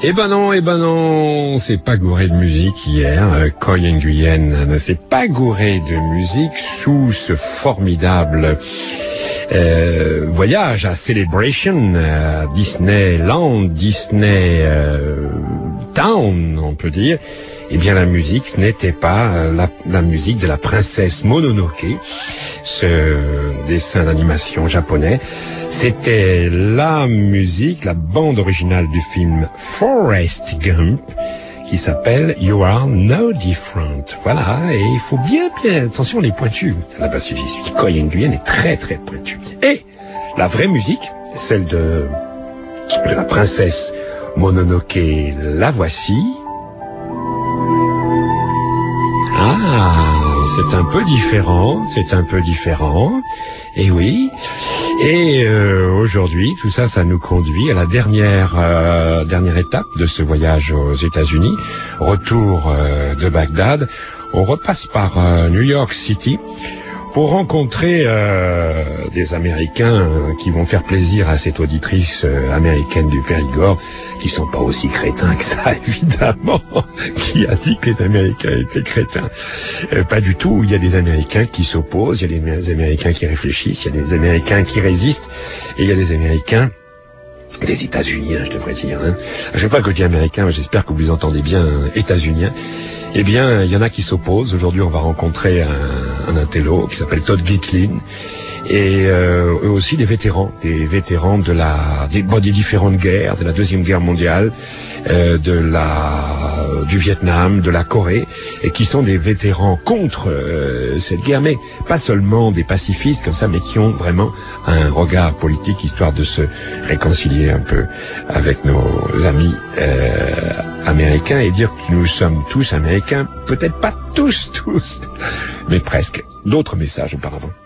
Eh ben non, on s'est pas gouré de musique hier. Coy Nguyen ne s'est pas gouré de musique sous ce formidable voyage à Celebration, à Disneyland, Disney Town, on peut dire. Eh bien, la musique n'était pas la musique de la princesse Mononoke, ce dessin d'animation japonais. C'était la musique, la bande originale du film Forrest Gump, qui s'appelle You Are No Different. Voilà, et il faut bien, attention les pointus. Là-bas, si j'y suis, Coy Nguyen est très, très pointu. Et la vraie musique, celle de la princesse Mononoke, la voici. Ah, c'est un peu différent, et oui. Et aujourd'hui, tout ça, ça nous conduit à la dernière étape de ce voyage aux États-Unis. Retour de Bagdad. On repasse par New York City pour rencontrer des Américains qui vont faire plaisir à cette auditrice américaine du Périgord, qui sont pas aussi crétins que ça, évidemment. Qui a dit que les Américains étaient crétins? Pas du tout. Il y a des Américains qui s'opposent, il y a des Américains qui réfléchissent, il y a des Américains qui résistent, et il y a des Américains des États-Unis, je devrais dire. À chaque fois que je dis Américain, j'espère que vous entendez bien États-Uniens. Eh bien, il y en a qui s'opposent. Aujourd'hui, on va rencontrer un intello qui s'appelle Todd Gitlin, et eux aussi des vétérans des différentes guerres, de la Deuxième Guerre mondiale, du Vietnam, de la Corée, et qui sont des vétérans contre cette guerre, mais pas seulement des pacifistes comme ça, mais qui ont vraiment un regard politique, histoire de se réconcilier un peu avec nos amis américains, et dire que nous sommes tous américains, peut-être pas tous, mais presque. D'autres messages auparavant.